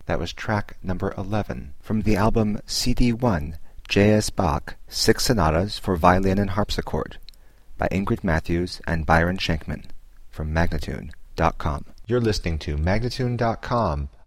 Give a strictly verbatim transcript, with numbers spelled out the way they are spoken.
That was track number eleven from the album C D one, J S. Bach, Six Sonatas for Violin and Harpsichord by Ingrid Matthews and Byron Schenkman from Magnatune dot com. You're listening to Magnatune dot com,